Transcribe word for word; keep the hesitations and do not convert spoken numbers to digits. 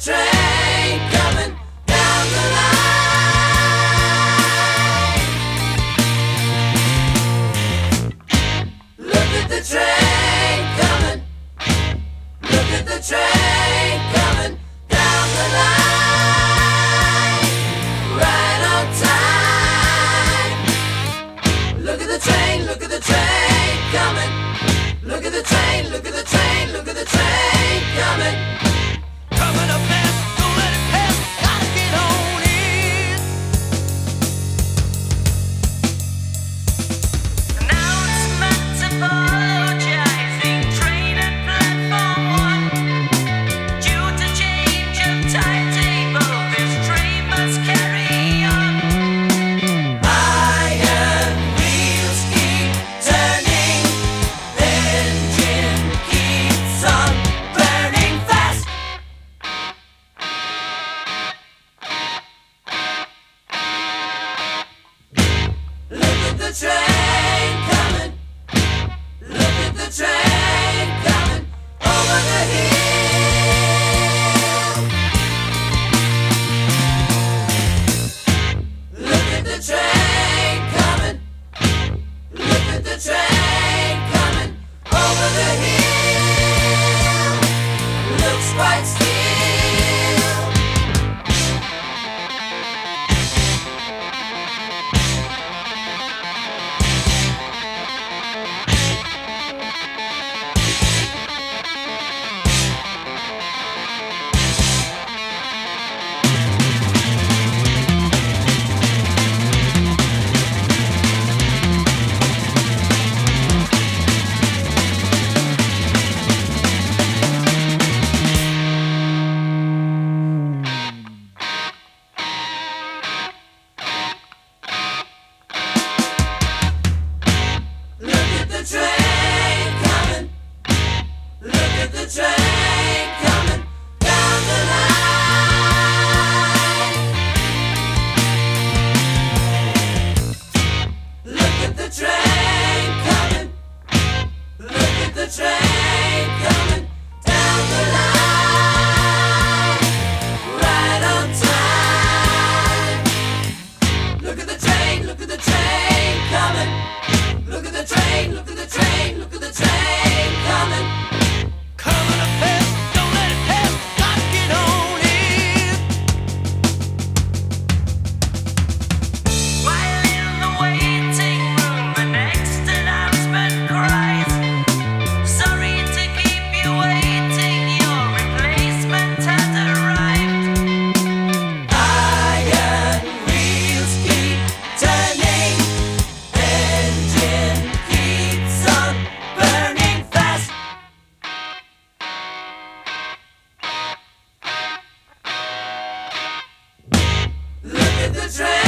train coming down the line. Look at the train coming. Look at the train coming down the line. Right on time. Look at the train, look at the train coming. Look at the train, look at the train, look at the train coming. Coming up fast, don't let it pass, gotta get on in. Announcements apologizing, train at platform one. Due to change of timetable, this train must carry on. Iron wheels keep turning, the engine keeps on burning fast. Look at the train coming. Look at the train coming over the hill. Look at the train coming. Look at the train coming over the hill. Looks quite still. Look at the train coming. Look at the train coming down the line. Look at the train coming. Look at the train coming down the line. Right on time. Look at the train, look at the train coming. Look at the train, look at the train, look at the train coming. Coming up fast, don't let it pass, gotta get on in. While in the waiting room, the next announcement cries, sorry to keep you waiting, your replacement has arrived. Iron wheels keep turning, engine keeps on burning fast. Look at the train